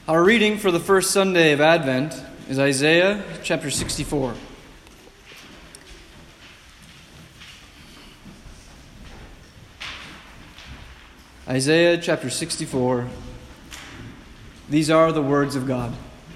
Our reading for the first Sunday of Advent is Isaiah chapter 64. Isaiah chapter 64. These are the words of God.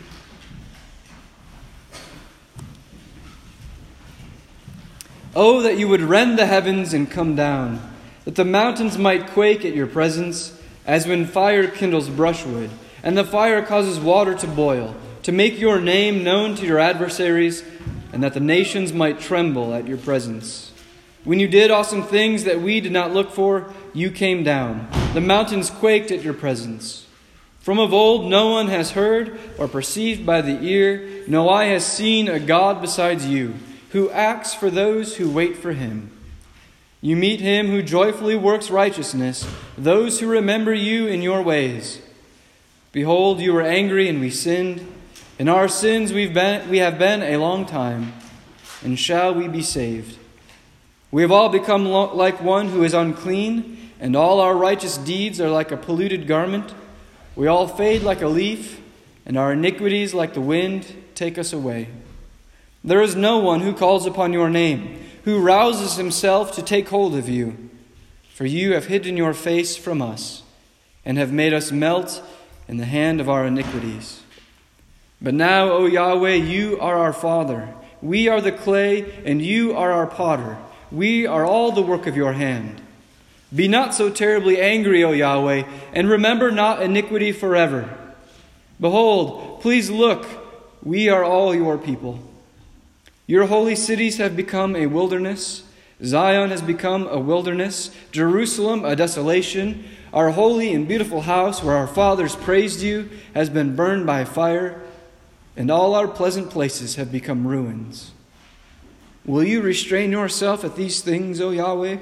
Oh, that you would rend the heavens and come down, that the mountains might quake at your presence, as when fire kindles brushwood, and the fire causes water to boil, to make your name known to your adversaries, and that the nations might tremble at your presence. When you did awesome things that we did not look for, you came down. The mountains quaked at your presence. From of old no one has heard or perceived by the ear, no eye has seen a God besides you, who acts for those who wait for him. You meet him who joyfully works righteousness, those who remember you in your ways. Behold, you were angry and we sinned. In our sins we have been a long time, and shall we be saved? We have all become like one who is unclean, and all our righteous deeds are like a polluted garment. We all fade like a leaf, and our iniquities like the wind take us away. There is no one who calls upon your name, who rouses himself to take hold of you. For you have hidden your face from us, and have made us melt in the hand of our iniquities. But now, O Yahweh, you are our Father. We are the clay, and you are our potter. We are all the work of your hand. Be not so terribly angry, O Yahweh, and remember not iniquity forever. Behold, please look, we are all your people. Your holy cities have become a wilderness. Zion has become a wilderness. Jerusalem a desolation. Our holy and beautiful house, where our fathers praised you, has been burned by fire, and all our pleasant places have become ruins. Will you restrain yourself at these things, O Yahweh?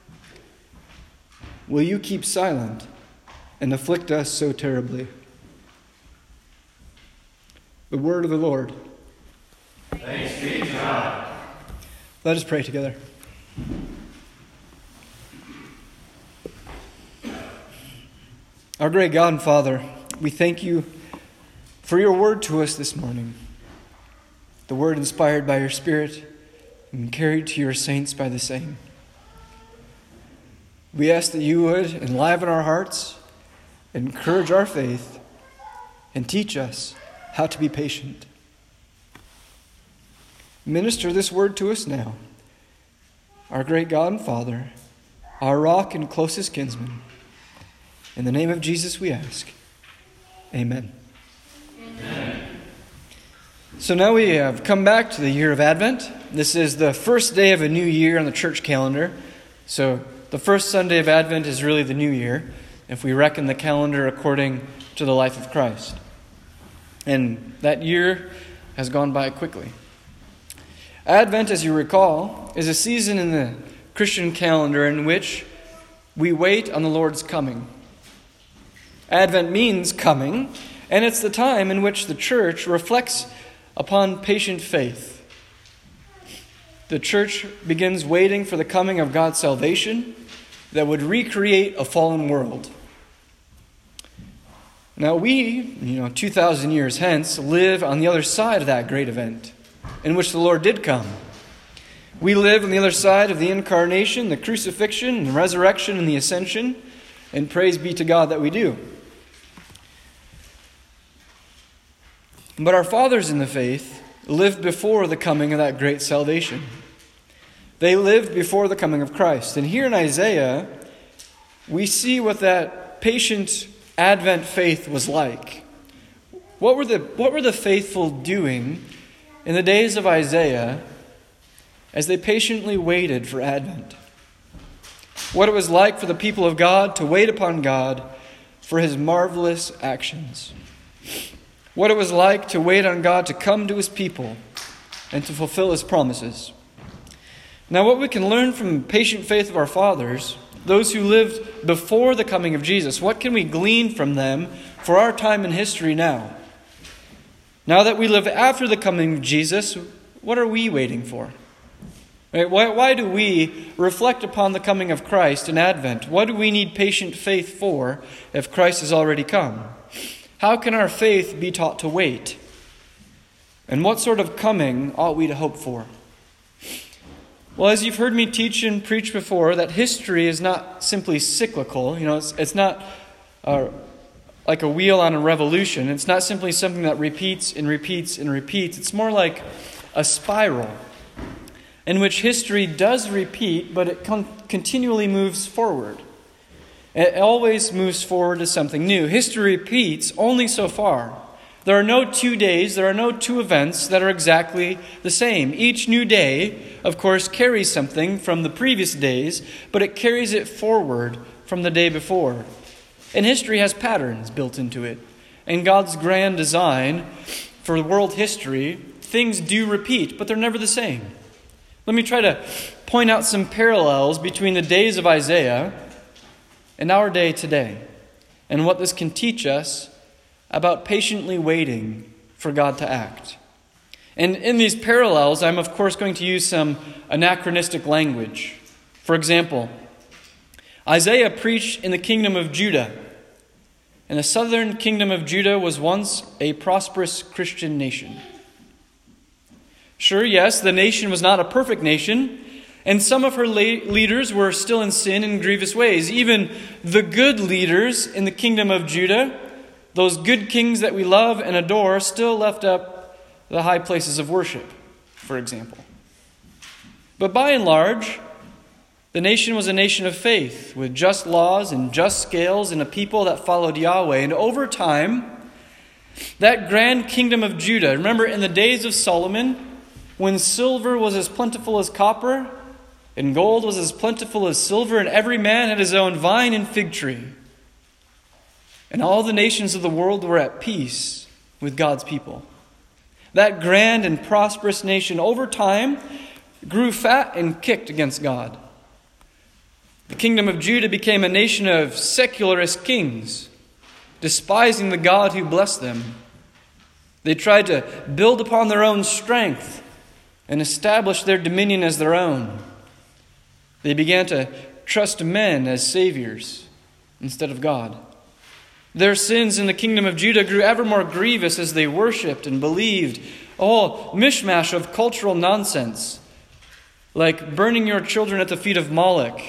Will you keep silent and afflict us so terribly? The word of the Lord. Thanks be to God. Let us pray together. Our great God and Father, we thank you for your word to us this morning. The word inspired by your Spirit and carried to your saints by the same. We ask that you would enliven our hearts, encourage our faith, and teach us how to be patient. Minister this word to us now. Our great God and Father, our rock and closest kinsman. In the name of Jesus we ask. Amen. Amen. So now we have come back to the year of Advent. This is the first day of a new year on the church calendar. So the first Sunday of Advent is really the new year, if we reckon the calendar according to the life of Christ. And that year has gone by quickly. Advent, as you recall, is a season in the Christian calendar in which we wait on the Lord's coming. Advent means coming, and it's the time in which the church reflects upon patient faith. The church begins waiting for the coming of God's salvation that would recreate a fallen world. Now we, 2,000 years hence, live on the other side of that great event in which the Lord did come. We live on the other side of the incarnation, the crucifixion, the resurrection, and the ascension, and praise be to God that we do. But our fathers in the faith lived before the coming of that great salvation. They lived before the coming of Christ. And here in Isaiah, we see what that patient Advent faith was like. What were the faithful doing in the days of Isaiah as they patiently waited for Advent? What it was like for the people of God to wait upon God for his marvelous actions. What it was like to wait on God to come to his people and to fulfill his promises. Now, what we can learn from patient faith of our fathers, those who lived before the coming of Jesus, what can we glean from them for our time in history now? Now that we live after the coming of Jesus, what are we waiting for? Right? Why do we reflect upon the coming of Christ in Advent? What do we need patient faith for if Christ has already come? How can our faith be taught to wait? And what sort of coming ought we to hope for? Well, as you've heard me teach and preach before, that history is not simply cyclical. It's not like a wheel on a revolution. It's not simply something that repeats and repeats and repeats. It's more like a spiral in which history does repeat, but it continually moves forward. It always moves forward to something new. History repeats only so far. There are no 2 days, there are no 2 events that are exactly the same. Each new day, of course, carries something from the previous days, but it carries it forward from the day before. And history has patterns built into it. In God's grand design for world history, things do repeat, but they're never the same. Let me try to point out some parallels between the days of Isaiah and our day today, and what this can teach us about patiently waiting for God to act. And in these parallels, I'm of course going to use some anachronistic language. For example, Isaiah preached in the kingdom of Judah, and the southern kingdom of Judah was once a prosperous Christian nation. Sure, yes, the nation was not a perfect nation, and some of her leaders were still in sin in grievous ways. Even the good leaders in the kingdom of Judah, those good kings that we love and adore, still left up the high places of worship, for example. But by and large, the nation was a nation of faith, with just laws and just scales and a people that followed Yahweh. And over time, that grand kingdom of Judah, remember in the days of Solomon, when silver was as plentiful as copper, and gold was as plentiful as silver, and every man had his own vine and fig tree. And all the nations of the world were at peace with God's people. That grand and prosperous nation over time grew fat and kicked against God. The kingdom of Judah became a nation of secularist kings, despising the God who blessed them. They tried to build upon their own strength and establish their dominion as their own. They began to trust men as saviors instead of God. Their sins in the kingdom of Judah grew ever more grievous as they worshipped and believed all mishmash of cultural nonsense, like burning your children at the feet of Moloch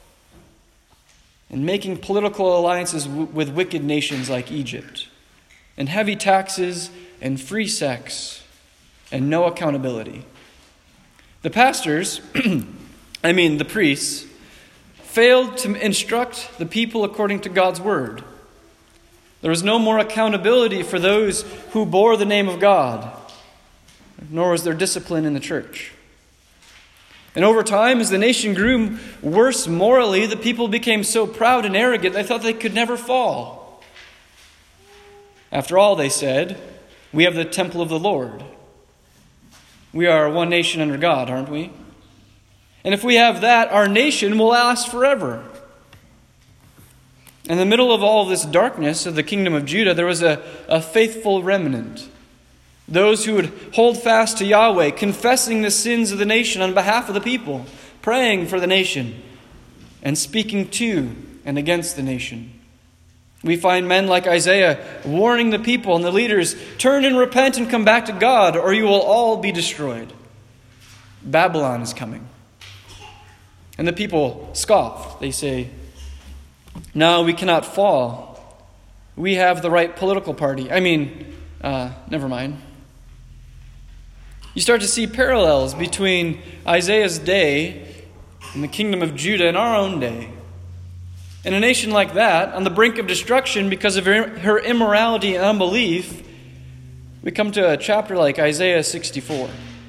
and making political alliances with wicked nations like Egypt, and heavy taxes and free sex and no accountability. The pastors, the priests, failed to instruct the people according to God's word. There was no more accountability for those who bore the name of God, nor was there discipline in the church. And over time, as the nation grew worse morally, the people became so proud and arrogant they thought they could never fall. After all, they said, we have the temple of the Lord. We are one nation under God, aren't we? And if we have that, our nation will last forever. In the middle of all this darkness of the kingdom of Judah, there was a faithful remnant. Those who would hold fast to Yahweh, confessing the sins of the nation on behalf of the people, praying for the nation, and speaking to and against the nation. We find men like Isaiah warning the people and the leaders, turn and repent and come back to God, or you will all be destroyed. Babylon is coming. And the people scoff. They say, no, we cannot fall. We have the right political party. Never mind. You start to see parallels between Isaiah's day and the kingdom of Judah in our own day. In a nation like that, on the brink of destruction because of her immorality and unbelief, we come to a chapter like Isaiah 64.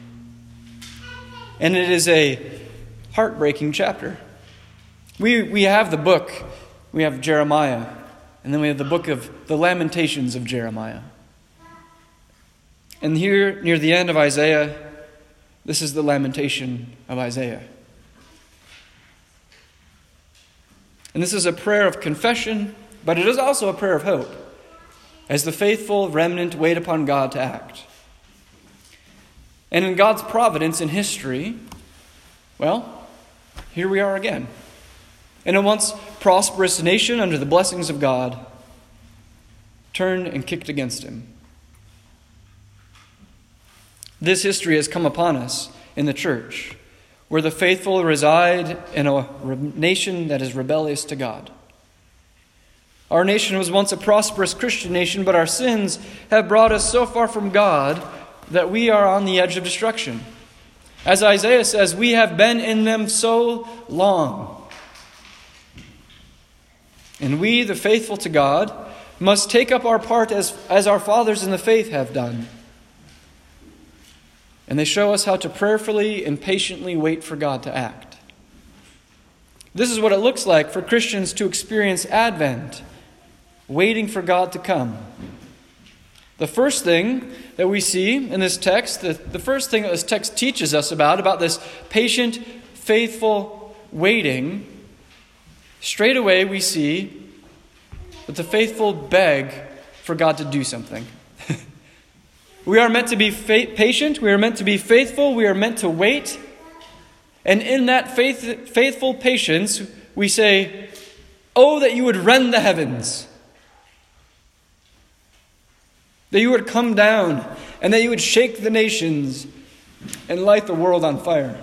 And it is a heartbreaking chapter. We have the book, we have Jeremiah, and then we have the book of the Lamentations of Jeremiah. And here, near the end of Isaiah, this is the lamentation of Isaiah. And this is a prayer of confession, but it is also a prayer of hope, as the faithful remnant wait upon God to act. And in God's providence in history, well, here we are again. In a once prosperous nation under the blessings of God. turned and kicked against him. This history has come upon us in the church, where the faithful reside in a nation that is rebellious to God. Our nation was once a prosperous Christian nation, but our sins have brought us so far from God that we are on the edge of destruction. As Isaiah says, we have been in them so long. And we, the faithful to God, must take up our part as our fathers in the faith have done. And they show us how to prayerfully and patiently wait for God to act. This is what it looks like for Christians to experience Advent, waiting for God to come. The first thing that we see in this text, the first thing that this text teaches us about this patient, faithful waiting, straight away we see that the faithful beg for God to do something. We are meant to be patient, we are meant to be faithful, we are meant to wait. And in that faithful patience, we say, "Oh, that you would rend the heavens. That you would come down and that you would shake the nations and light the world on fire.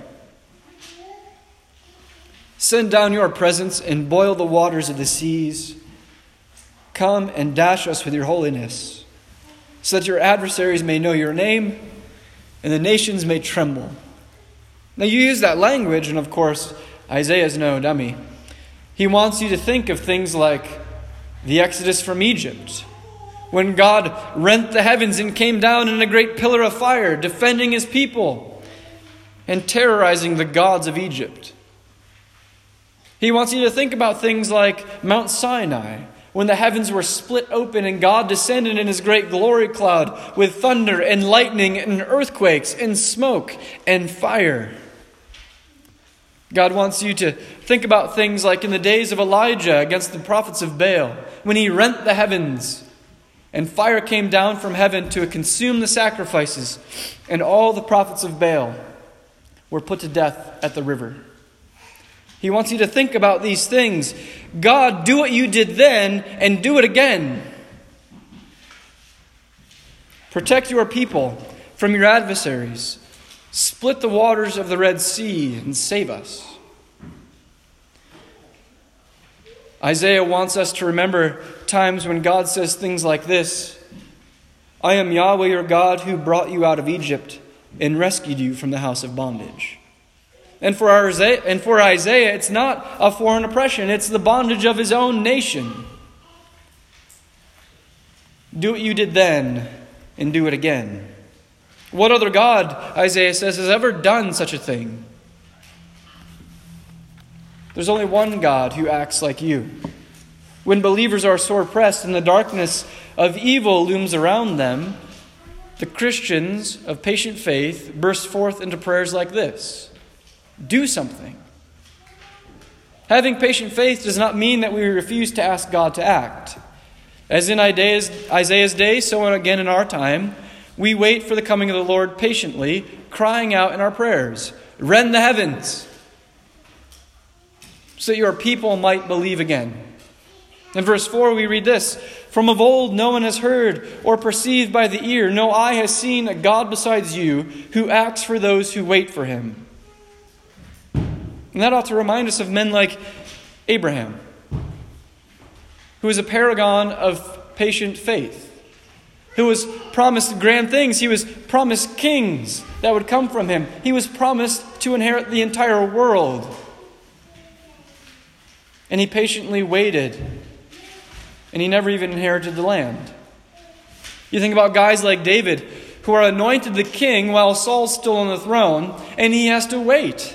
Send down your presence and boil the waters of the seas. Come and dash us with your holiness, so that your adversaries may know your name and the nations may tremble." Now you use that language, and of course, Isaiah's no dummy. He wants you to think of things like the Exodus from Egypt, when God rent the heavens and came down in a great pillar of fire, defending his people and terrorizing the gods of Egypt. He wants you to think about things like Mount Sinai, when the heavens were split open and God descended in his great glory cloud with thunder and lightning and earthquakes and smoke and fire. God wants you to think about things like in the days of Elijah against the prophets of Baal, when he rent the heavens and fire came down from heaven to consume the sacrifices, and all the prophets of Baal were put to death at the river. He wants you to think about these things. God, do what you did then and do it again. Protect your people from your adversaries. Split the waters of the Red Sea and save us. Isaiah wants us to remember times when God says things like this: "I am Yahweh your God who brought you out of Egypt and rescued you from the house of bondage." And for Isaiah, it's not a foreign oppression, it's the bondage of his own nation. Do what you did then and do it again. What other God, Isaiah says, has ever done such a thing? There's only one God who acts like you. When believers are sore pressed and the darkness of evil looms around them, the Christians of patient faith burst forth into prayers like this: do something. Having patient faith does not mean that we refuse to ask God to act. As in Isaiah's day, so again in our time, we wait for the coming of the Lord patiently, crying out in our prayers, "Rend the heavens," so that your people might believe again. In verse 4 we read this: "From of old no one has heard or perceived by the ear, no eye has seen a God besides you who acts for those who wait for him." And that ought to remind us of men like Abraham, who was a paragon of patient faith, who was promised grand things. He was promised kings that would come from him. He was promised to inherit the entire world. And he patiently waited, and he never even inherited the land. You think about guys like David, who are anointed the king while Saul's still on the throne, and he has to wait.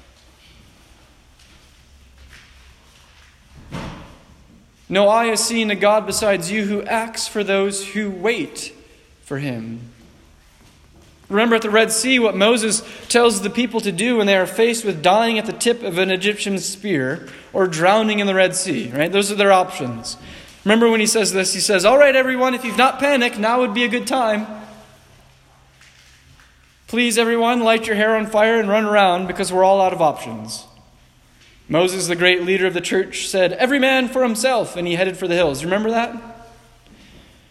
No eye has seen a God besides you who acts for those who wait for him. Remember at the Red Sea what Moses tells the people to do when they are faced with dying at the tip of an Egyptian spear or drowning in the Red Sea, right? Those are their options. Remember when he says this, he says, "All right, everyone, if you've not panicked, now would be a good time. Please, everyone, light your hair on fire and run around because we're all out of options." Moses, the great leader of the church, said, "Every man for himself," and he headed for the hills. Remember that?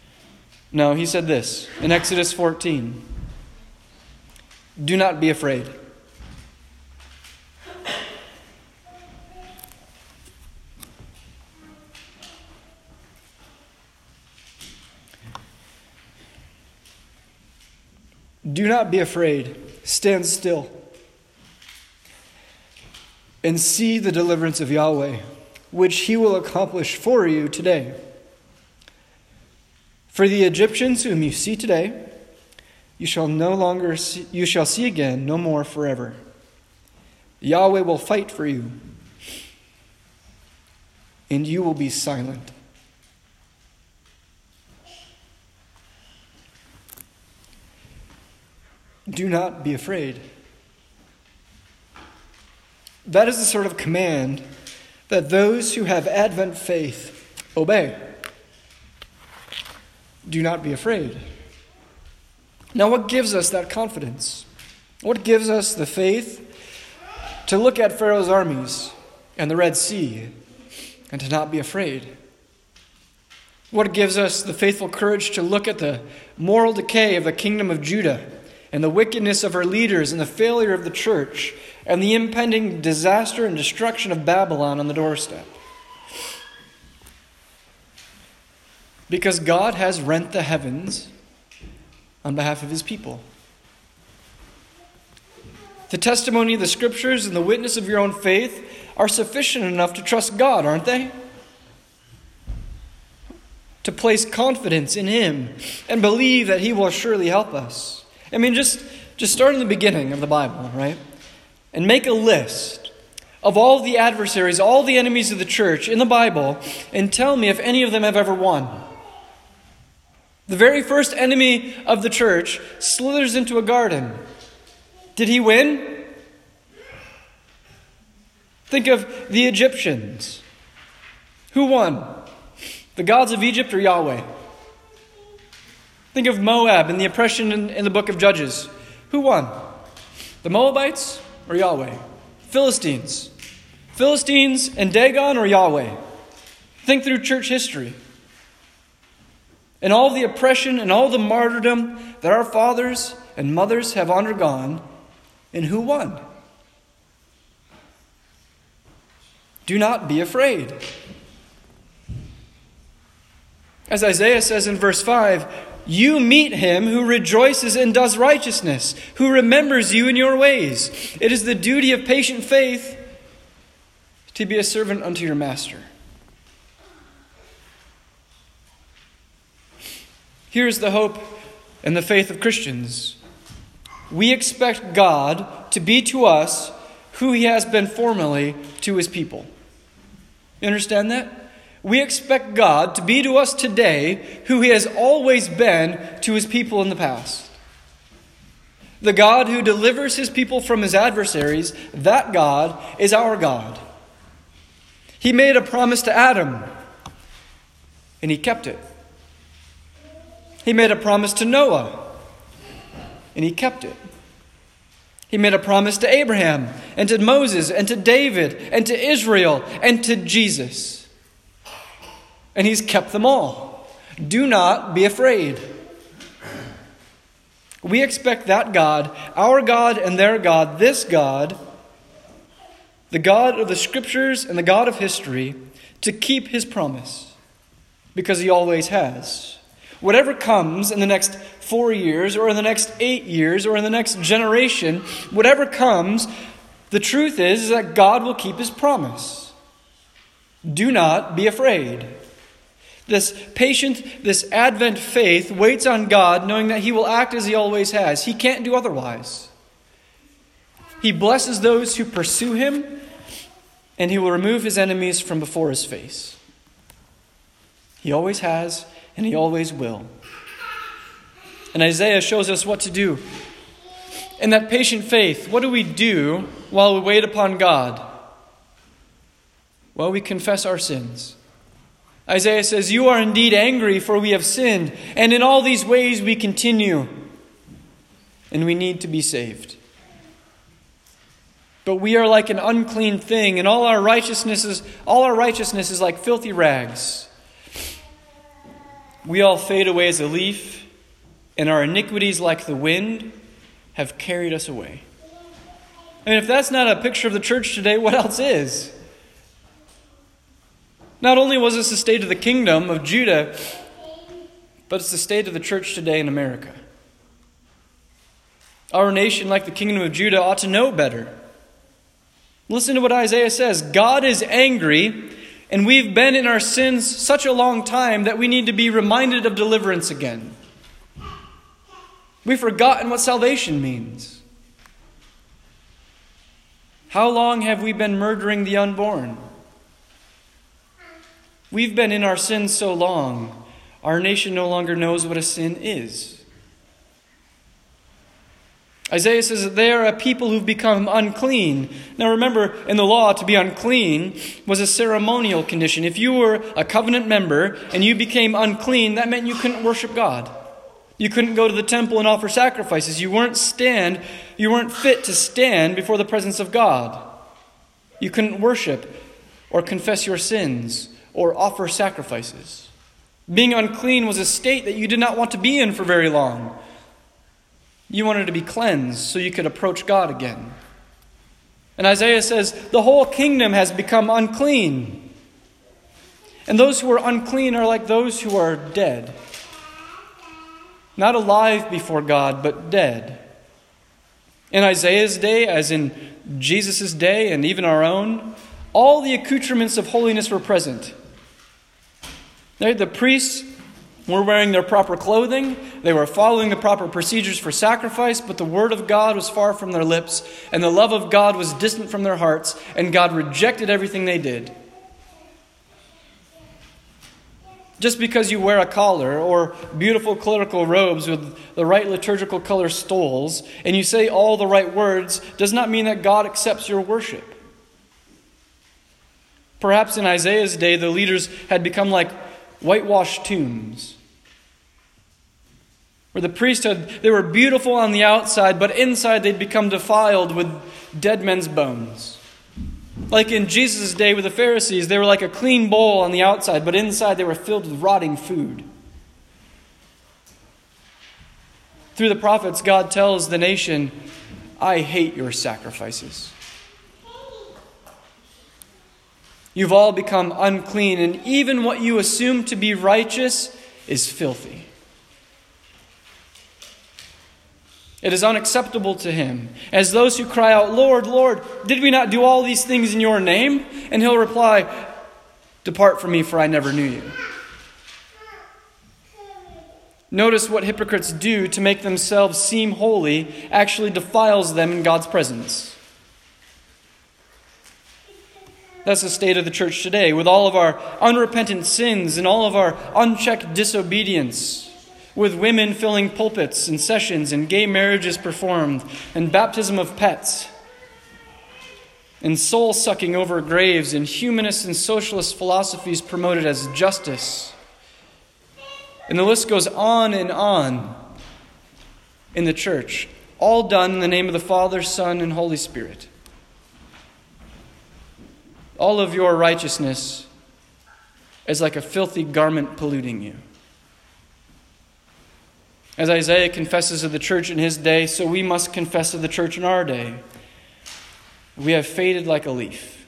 No, he said this in Exodus 14. Do not be afraid. Do not be afraid. Stand still and see the deliverance of Yahweh, which he will accomplish for you today. For the Egyptians whom you see today, you shall see again no more forever. Yahweh will fight for you, and you will be silent. Do not be afraid. That is the sort of command that those who have Advent faith obey. Do not be afraid. Now, what gives us that confidence? What gives us the faith to look at Pharaoh's armies and the Red Sea and to not be afraid? What gives us the faithful courage to look at the moral decay of the kingdom of Judah and the wickedness of her leaders and the failure of the church and the impending disaster and destruction of Babylon on the doorstep? Because God has rent the heavens on behalf of his people. The testimony of the Scriptures and the witness of your own faith are sufficient enough to trust God, aren't they? To place confidence in him and believe that he will surely help us. I mean, just start in the beginning of the Bible, right? And make a list of all the adversaries, all the enemies of the church in the Bible, and tell me if any of them have ever won. The very first enemy of the church slithers into a garden. Did he win? Think of the Egyptians. Who won? The gods of Egypt or Yahweh? Think of Moab and the oppression in the book of Judges. Who won? The Moabites or Yahweh? Philistines. Philistines and Dagon or Yahweh? Think through church history. And all the oppression and all the martyrdom that our fathers and mothers have undergone, and who won? Do not be afraid. As Isaiah says in verse 5, you meet him who rejoices and does righteousness, who remembers you in your ways. It is the duty of patient faith to be a servant unto your master. Here's the hope and the faith of Christians. We expect God to be to us who he has been formerly to his people. You understand that? We expect God to be to us today who he has always been to his people in the past. The God who delivers his people from his adversaries, that God is our God. He made a promise to Adam, and he kept it. He made a promise to Noah, and he kept it. He made a promise to Abraham, and to Moses, and to David, and to Israel, and to Jesus. And he's kept them all. Do not be afraid. We expect that God, our God and their God, this God, the God of the Scriptures and the God of history, to keep his promise, because he always has. Whatever comes in the next 4 years, or in the next 8 years, or in the next generation, whatever comes, the truth is that God will keep his promise. Do not be afraid. This patient, this Advent faith waits on God, knowing that he will act as he always has. He can't do otherwise. He blesses those who pursue him, and he will remove his enemies from before his face. He always has, and he always will. And Isaiah shows us what to do. In that patient faith, what do we do while we wait upon God? Well, we confess our sins. Isaiah says, you are indeed angry, for we have sinned, and in all these ways we continue, and we need to be saved. But we are like an unclean thing, and all our righteousness is like filthy rags. We all fade away as a leaf, and our iniquities, like the wind, have carried us away. I mean, if that's not a picture of the church today, what else is? Not only was this the state of the kingdom of Judah, but it's the state of the church today in America. Our nation, like the kingdom of Judah, ought to know better. Listen to what Isaiah says. God is angry, and we've been in our sins such a long time that we need to be reminded of deliverance again. We've forgotten what salvation means. How long have we been murdering the unborn? We've been in our sins so long, our nation no longer knows what a sin is. Isaiah says that they are a people who've become unclean. Now remember, in the law, to be unclean was a ceremonial condition. If you were a covenant member and you became unclean, that meant you couldn't worship God. You couldn't go to the temple and offer sacrifices. You weren't fit to stand before the presence of God. You couldn't worship or confess your sins or offer sacrifices. Being unclean was a state that you did not want to be in for very long. You wanted to be cleansed so you could approach God again. And Isaiah says, the whole kingdom has become unclean. And those who are unclean are like those who are dead. Not alive before God, but dead. In Isaiah's day, as in Jesus' day and even our own, all the accoutrements of holiness were present. The priests were wearing their proper clothing. They were following the proper procedures for sacrifice, but the word of God was far from their lips, and the love of God was distant from their hearts, and God rejected everything they did. Just because you wear a collar or beautiful clerical robes with the right liturgical color stoles, and you say all the right words, does not mean that God accepts your worship. Perhaps in Isaiah's day, the leaders had become like whitewashed tombs, where the priesthood, they were beautiful on the outside, but inside they'd become defiled with dead men's bones. Like in Jesus' day with the Pharisees, they were like a clean bowl on the outside, but inside they were filled with rotting food. Through the prophets, God tells the nation, I hate your sacrifices. You've all become unclean, and even what you assume to be righteous is filthy. It is unacceptable to him. As those who cry out, Lord, Lord, did we not do all these things in your name? And he'll reply, depart from me, for I never knew you. Notice what hypocrites do to make themselves seem holy actually defiles them in God's presence. That's the state of the church today, with all of our unrepentant sins and all of our unchecked disobedience, with women filling pulpits and sessions and gay marriages performed and baptism of pets and soul-sucking over graves and humanist and socialist philosophies promoted as justice. And the list goes on in the church, all done in the name of the Father, Son, and Holy Spirit. All of your righteousness is like a filthy garment polluting you. As Isaiah confesses of the church in his day, so we must confess of the church in our day. We have faded like a leaf.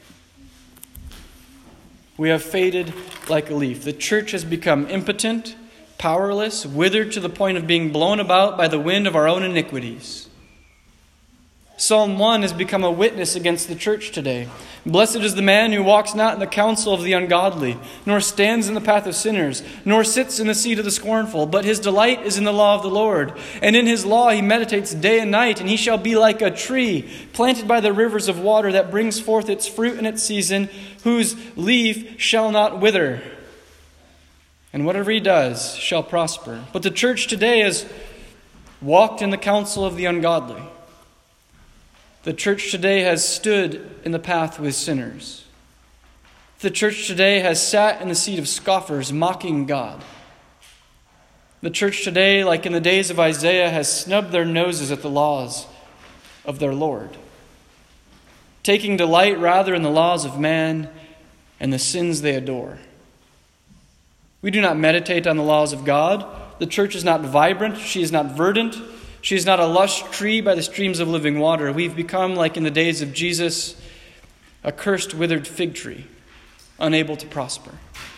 We have faded like a leaf. The church has become impotent, powerless, withered to the point of being blown about by the wind of our own iniquities. Psalm 1 has become a witness against the church today. Blessed is the man who walks not in the counsel of the ungodly, nor stands in the path of sinners, nor sits in the seat of the scornful, but his delight is in the law of the Lord. And in his law he meditates day and night, and he shall be like a tree planted by the rivers of water that brings forth its fruit in its season, whose leaf shall not wither. And whatever he does shall prosper. But the church today has walked in the counsel of the ungodly. The church today has stood in the path with sinners. The church today has sat in the seat of scoffers, mocking God. The church today, like in the days of Isaiah, has snubbed their noses at the laws of their Lord, taking delight rather in the laws of man and the sins they adore. We do not meditate on the laws of God. The church is not vibrant. She is not verdant. She is not a lush tree by the streams of living water. We've become, like in the days of Jesus, a cursed, withered fig tree, unable to prosper.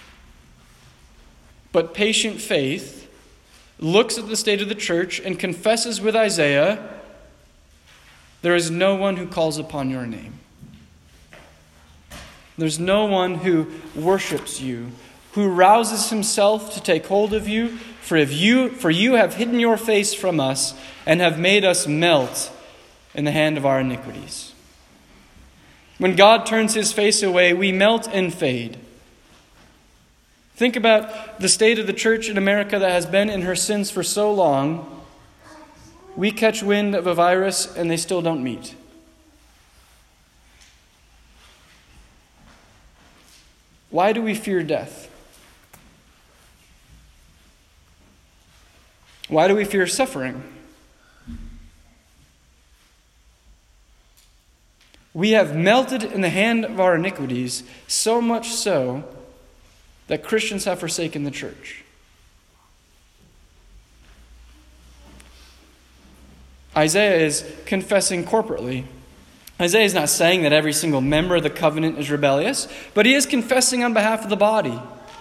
But patient faith looks at the state of the church and confesses with Isaiah, there is no one who calls upon your name. There's no one who worships you, who rouses himself to take hold of you, for you have hidden your face from us and have made us melt in the hand of our iniquities. When God turns his face away, we melt and fade. Think about the state of the church in America that has been in her sins for so long. We catch wind of a virus and they still don't meet. Why do we fear death? Why do we fear suffering? We have melted in the hand of our iniquities, so much so that Christians have forsaken the church. Isaiah is confessing corporately. Isaiah is not saying that every single member of the covenant is rebellious, but he is confessing on behalf of the body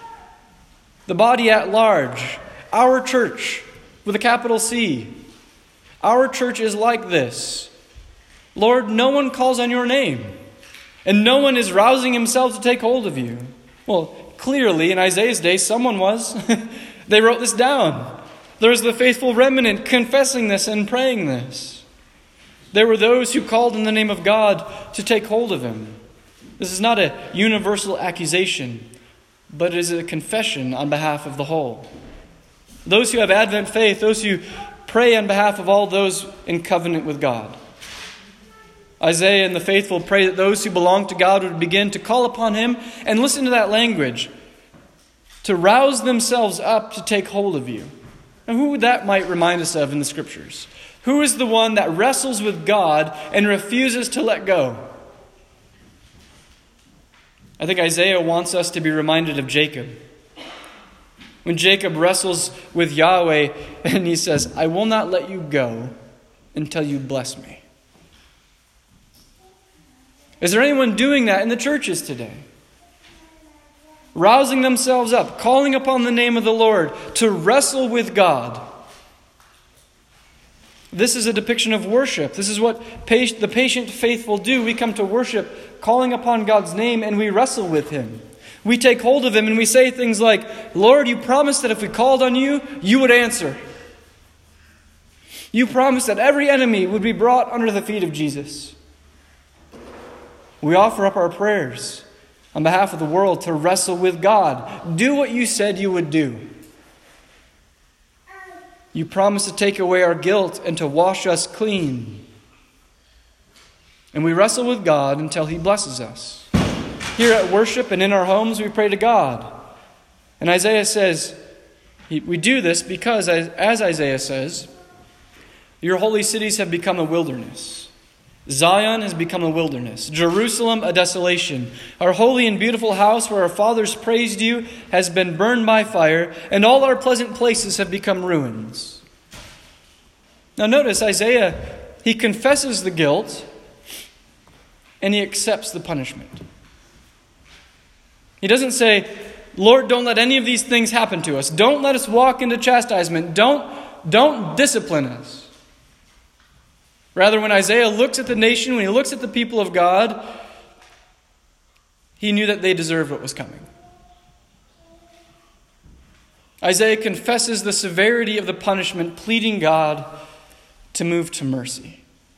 at large, our church, with a capital C. Our church is like this. Lord, no one calls on your name, and no one is rousing himself to take hold of you. Well, clearly, in Isaiah's day, someone was. They wrote this down. There's the faithful remnant confessing this and praying this. There were those who called in the name of God to take hold of him. This is not a universal accusation, but it is a confession on behalf of the whole. Those who have Advent faith, those who pray on behalf of all those in covenant with God. Isaiah and the faithful pray that those who belong to God would begin to call upon him, and listen to that language, to rouse themselves up to take hold of you. And who that might remind us of in the Scriptures? Who is the one that wrestles with God and refuses to let go? I think Isaiah wants us to be reminded of Jacob. When Jacob wrestles with Yahweh and he says, I will not let you go until you bless me. Is there anyone doing that in the churches today? Rousing themselves up, calling upon the name of the Lord to wrestle with God. This is a depiction of worship. This is what the patient faithful do. We come to worship, calling upon God's name, and we wrestle with him. We take hold of him and we say things like, Lord, you promised that if we called on you, you would answer. You promised that every enemy would be brought under the feet of Jesus. We offer up our prayers on behalf of the world to wrestle with God. Do what you said you would do. You promised to take away our guilt and to wash us clean. And we wrestle with God until he blesses us. Here at worship and in our homes, we pray to God. And Isaiah says, we do this because, as Isaiah says, your holy cities have become a wilderness. Zion has become a wilderness. Jerusalem, a desolation. Our holy and beautiful house where our fathers praised you has been burned by fire, and all our pleasant places have become ruins. Now notice, Isaiah, he confesses the guilt, and he accepts the punishment. He doesn't say, Lord, don't let any of these things happen to us. Don't let us walk into chastisement. Don't discipline us. Rather, when Isaiah looks at the nation, when he looks at the people of God, he knew that they deserved what was coming. Isaiah confesses the severity of the punishment, pleading God to move to mercy.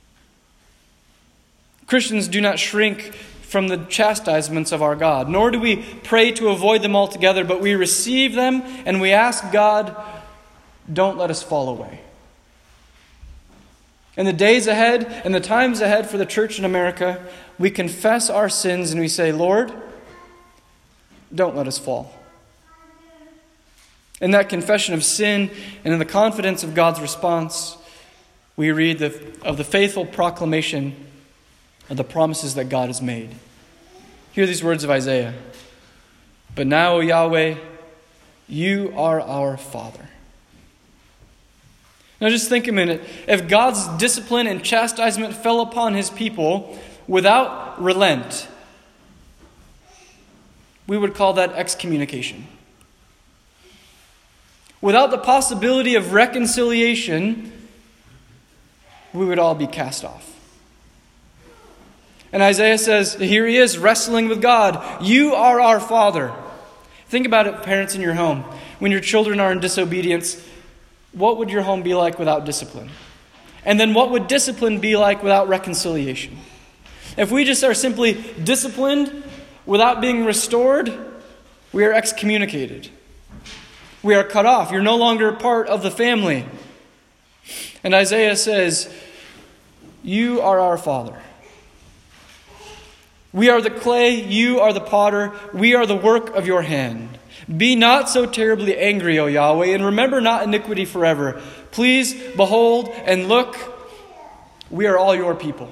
Christians do not shrink from the chastisements of our God, nor do we pray to avoid them altogether, but we receive them and we ask God, don't let us fall away. In the days ahead and the times ahead for the church in America, we confess our sins and we say, Lord, don't let us fall. In that confession of sin and in the confidence of God's response, we read of the faithful proclamation of the promises that God has made. Hear these words of Isaiah. But now, O Yahweh, You are our Father. Now just think a minute. If God's discipline and chastisement fell upon his people without relent, we would call that excommunication. Without the possibility of reconciliation, we would all be cast off. And Isaiah says, here he is wrestling with God. You are our Father. Think about it, parents in your home. When your children are in disobedience, what would your home be like without discipline? And then what would discipline be like without reconciliation? If we just are simply disciplined without being restored, we are excommunicated. We are cut off. You're no longer a part of the family. And Isaiah says, you are our Father. We are the clay, you are the potter, we are the work of your hand. Be not so terribly angry, O Yahweh, and remember not iniquity forever. Please behold and look, we are all your people.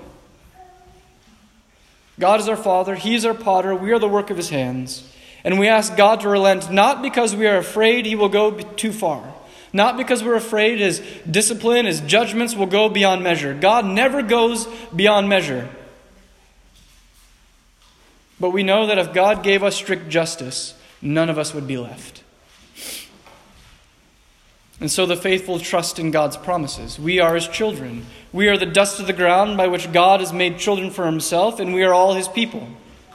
God is our Father, he is our potter, we are the work of his hands. And we ask God to relent, not because we are afraid he will go too far. Not because we're afraid his discipline, his judgments will go beyond measure. God never goes beyond measure. But we know that if God gave us strict justice, none of us would be left. And so the faithful trust in God's promises. We are his children. We are the dust of the ground by which God has made children for himself, and we are all his people.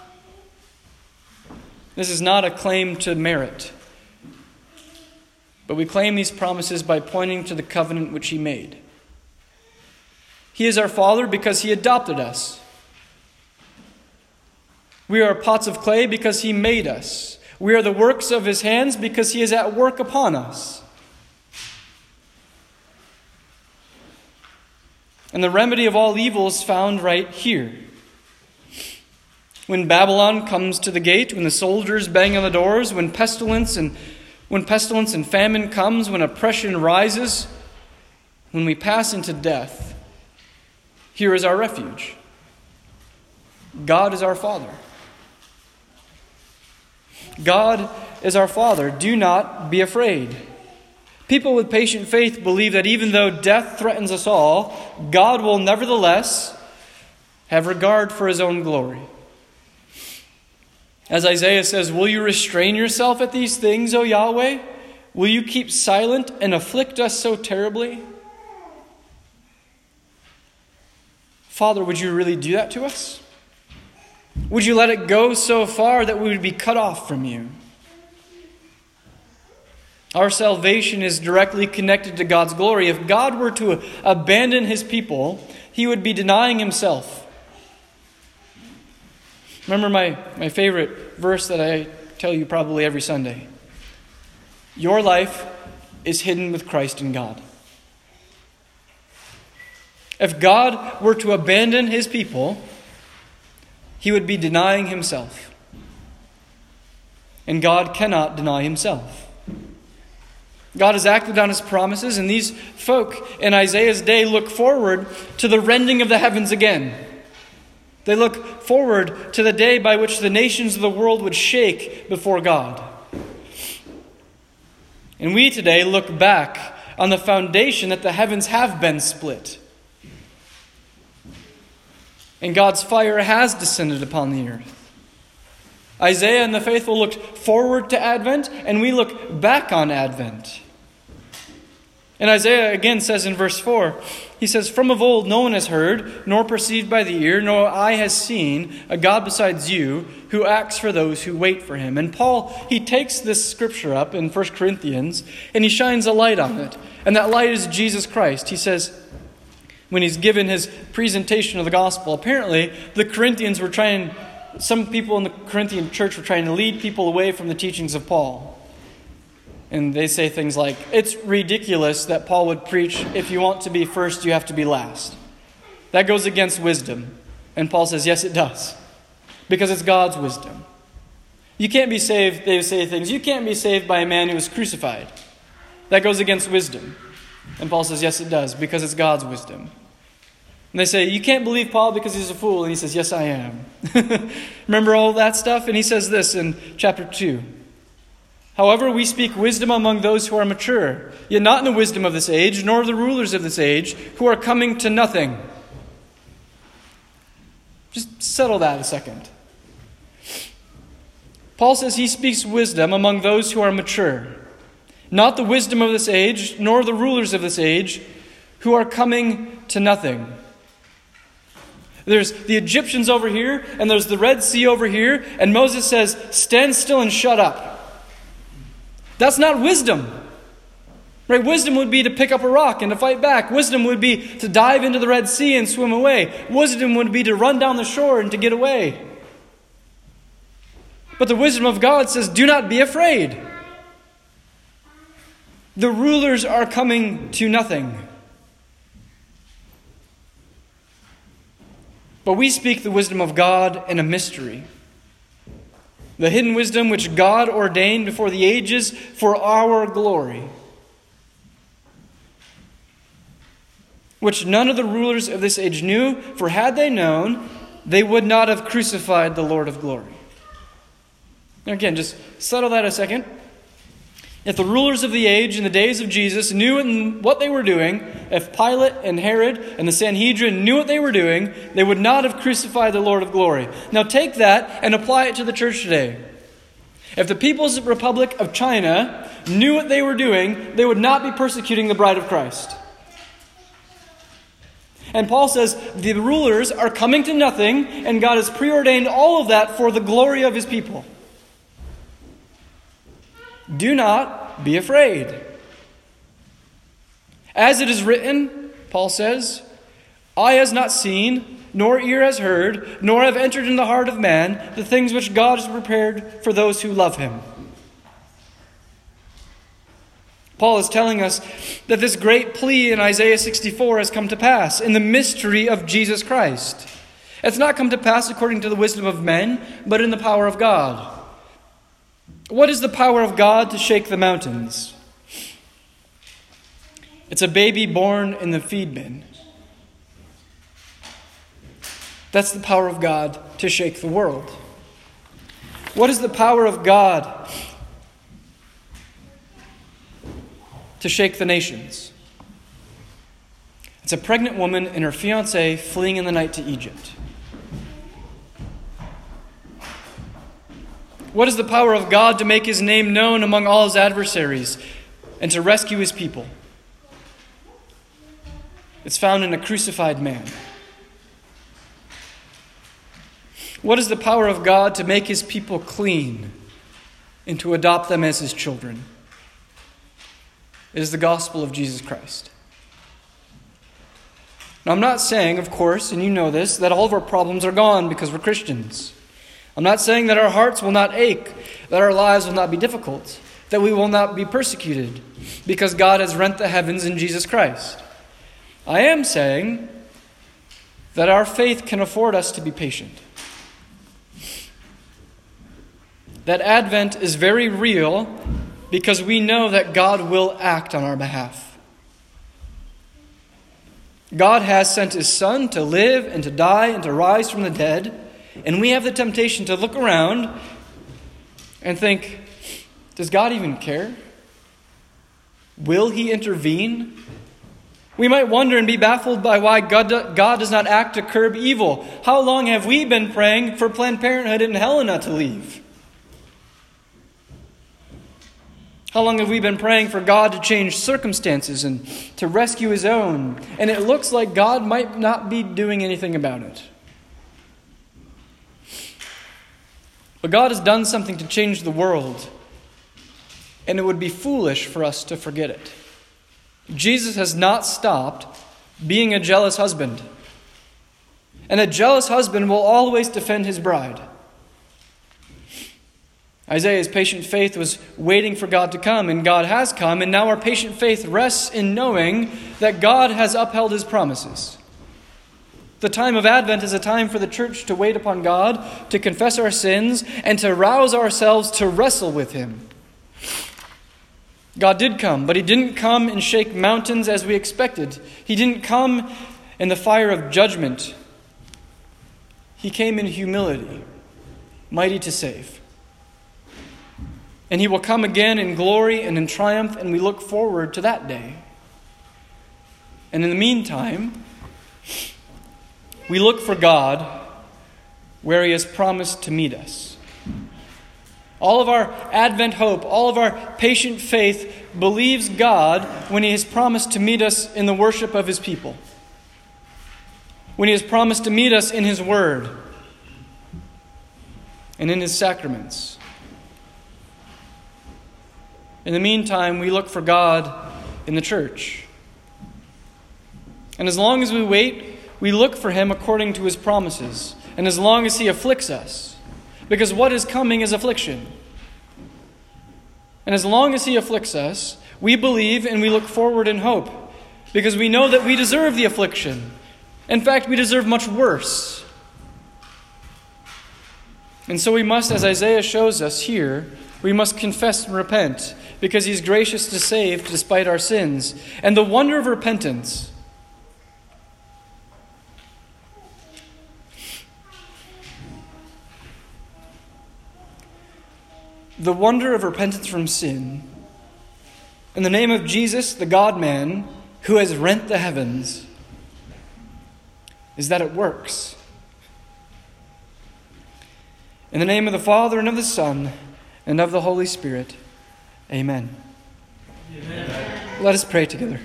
This is not a claim to merit, but we claim these promises by pointing to the covenant which he made. He is our Father because he adopted us. We are pots of clay because he made us. We are the works of his hands because he is at work upon us. And the remedy of all evil is found right here. When Babylon comes to the gate, when the soldiers bang on the doors, when pestilence and famine comes, when oppression rises, when we pass into death, here is our refuge. God is our Father. God is our Father. Do not be afraid. People with patient faith believe that even though death threatens us all, God will nevertheless have regard for his own glory. As Isaiah says, will you restrain yourself at these things, O Yahweh? Will you keep silent and afflict us so terribly? Father, would you really do that to us? Would you let it go so far that we would be cut off from you? Our salvation is directly connected to God's glory. If God were to abandon his people, he would be denying himself. Remember my favorite verse that I tell you probably every Sunday. Your life is hidden with Christ in God. If God were to abandon his people, he would be denying himself. And God cannot deny himself. God has acted on his promises, and these folk in Isaiah's day look forward to the rending of the heavens again. They look forward to the day by which the nations of the world would shake before God. And we today look back on the foundation that the heavens have been split. And God's fire has descended upon the earth. Isaiah and the faithful looked forward to Advent, and we look back on Advent. And Isaiah again says in verse 4, he says, from of old no one has heard, nor perceived by the ear, nor eye has seen a God besides you, who acts for those who wait for him. And Paul, he takes this scripture up in 1 Corinthians, and he shines a light on it. And that light is Jesus Christ. He says, when he's given his presentation of the gospel, apparently the Corinthians were some people in the Corinthian church were trying to lead people away from the teachings of Paul. And they say things like, it's ridiculous that Paul would preach, if you want to be first, you have to be last. That goes against wisdom. And Paul says, yes, it does. Because it's God's wisdom. You can't be saved, they say things, you can't be saved by a man who was crucified. That goes against wisdom. And Paul says, yes, it does, because it's God's wisdom. And they say, you can't believe Paul because he's a fool. And he says, yes, I am. Remember all that stuff? And he says this in chapter 2. However, we speak wisdom among those who are mature, yet not in the wisdom of this age, nor of the rulers of this age, who are coming to nothing. Just settle that a second. Paul says he speaks wisdom among those who are mature, not the wisdom of this age, nor the rulers of this age, who are coming to nothing. There's the Egyptians over here, and there's the Red Sea over here, and Moses says, stand still and shut up. That's not wisdom. Right? Wisdom would be to pick up a rock and to fight back. Wisdom would be to dive into the Red Sea and swim away. Wisdom would be to run down the shore and to get away. But the wisdom of God says, do not be afraid. The rulers are coming to nothing. But we speak the wisdom of God in a mystery. The hidden wisdom which God ordained before the ages for our glory, which none of the rulers of this age knew, for had they known, they would not have crucified the Lord of glory. Now again, just settle that a second. If the rulers of the age in the days of Jesus knew what they were doing, if Pilate and Herod and the Sanhedrin knew what they were doing, they would not have crucified the Lord of glory. Now take that and apply it to the church today. If the People's Republic of China knew what they were doing, they would not be persecuting the bride of Christ. And Paul says the rulers are coming to nothing, and God has preordained all of that for the glory of his people. Do not be afraid. As it is written, Paul says, eye has not seen, nor ear has heard, nor have entered in the heart of man the things which God has prepared for those who love him. Paul is telling us that this great plea in Isaiah 64 has come to pass in the mystery of Jesus Christ. It's not come to pass according to the wisdom of men, but in the power of God. What is the power of God to shake the mountains? It's a baby born in the feed bin. That's the power of God to shake the world. What is the power of God to shake the nations? It's a pregnant woman and her fiancé fleeing in the night to Egypt. What is the power of God to make his name known among all his adversaries and to rescue his people? It's found in a crucified man. What is the power of God to make his people clean and to adopt them as his children? It is the gospel of Jesus Christ. Now, I'm not saying, of course, and you know this, that all of our problems are gone because we're Christians. I'm not saying that our hearts will not ache, that our lives will not be difficult, that we will not be persecuted because God has rent the heavens in Jesus Christ. I am saying that our faith can afford us to be patient. That Advent is very real because we know that God will act on our behalf. God has sent his Son to live and to die and to rise from the dead. And we have the temptation to look around and think, does God even care? Will he intervene? We might wonder and be baffled by why God does not act to curb evil. How long have we been praying for Planned Parenthood in Helena to leave? How long have we been praying for God to change circumstances and to rescue his own? And it looks like God might not be doing anything about it. But God has done something to change the world, and it would be foolish for us to forget it. Jesus has not stopped being a jealous husband. And a jealous husband will always defend his bride. Isaiah's patient faith was waiting for God to come, and God has come, and now our patient faith rests in knowing that God has upheld his promises. The time of Advent is a time for the church to wait upon God, to confess our sins, and to rouse ourselves to wrestle with him. God did come, but he didn't come and shake mountains as we expected. He didn't come in the fire of judgment. He came in humility, mighty to save. And he will come again in glory and in triumph, and we look forward to that day. And in the meantime, we look for God where he has promised to meet us. All of our Advent hope, all of our patient faith believes God when he has promised to meet us in the worship of his people, when he has promised to meet us in his word and in his sacraments. In the meantime, we look for God in the church. And as long as we wait, we look for him according to his promises, and as long as he afflicts us, because what is coming is affliction. And as long as he afflicts us, we believe and we look forward in hope, because we know that we deserve the affliction. In fact, we deserve much worse. And so we must, as Isaiah shows us here, we must confess and repent, because he is gracious to save despite our sins. And the wonder of repentance, from sin, in the name of Jesus, the God-man, who has rent the heavens, is that it works. In the name of the Father, and of the Son, and of the Holy Spirit. Amen. Amen. Let us pray together.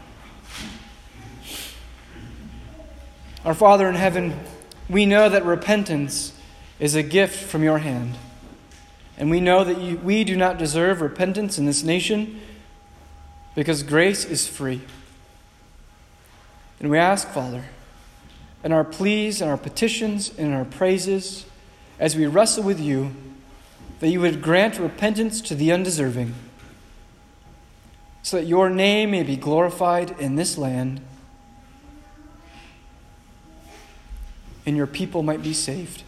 Our Father in heaven, we know that repentance is a gift from your hand. And we know that we do not deserve repentance in this nation because grace is free. And we ask, Father, in our pleas and our petitions and our praises, as we wrestle with you, that you would grant repentance to the undeserving, so that your name may be glorified in this land and your people might be saved.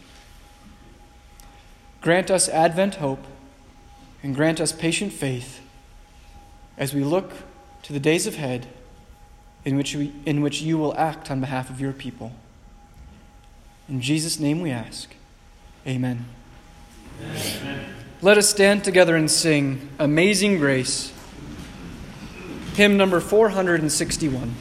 Grant us Advent hope and grant us patient faith as we look to the days ahead in which you will act on behalf of your people. In Jesus' name we ask. Amen. Amen. Let us stand together and sing Amazing Grace, hymn number 461.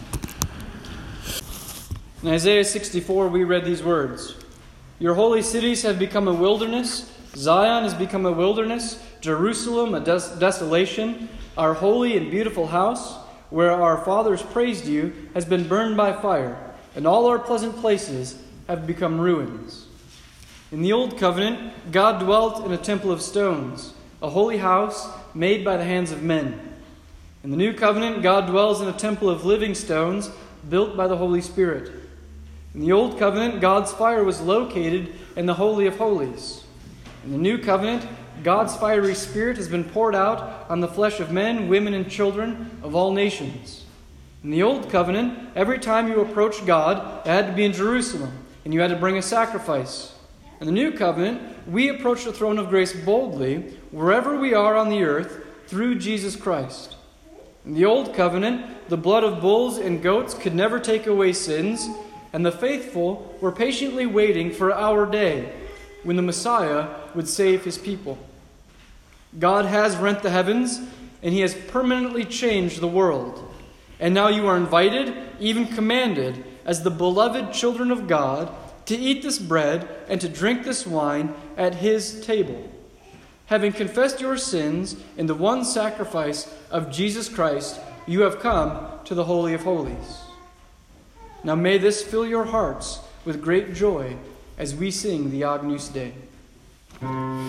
In Isaiah 64 we read these words: Your holy cities have become a wilderness, Zion has become a wilderness, Jerusalem a desolation. Our holy and beautiful house, where our fathers praised you, has been burned by fire, and all our pleasant places have become ruins. In the Old Covenant, God dwelt in a temple of stones, a holy house made by the hands of men. In the New Covenant, God dwells in a temple of living stones built by the Holy Spirit. In the Old Covenant, God's fire was located in the Holy of Holies. In the New Covenant, God's fiery Spirit has been poured out on the flesh of men, women, and children of all nations. In the Old Covenant, every time you approached God, it had to be in Jerusalem, and you had to bring a sacrifice. In the New Covenant, we approach the throne of grace boldly, wherever we are on the earth, through Jesus Christ. In the Old Covenant, the blood of bulls and goats could never take away sins, and the faithful were patiently waiting for our day, when the Messiah would save his people. God has rent the heavens, and he has permanently changed the world. And now you are invited, even commanded, as the beloved children of God, to eat this bread and to drink this wine at his table, having confessed your sins in the one sacrifice of Jesus Christ. You have come to the Holy of Holies. Now may this fill your hearts with great joy as we sing the Agnus Dei.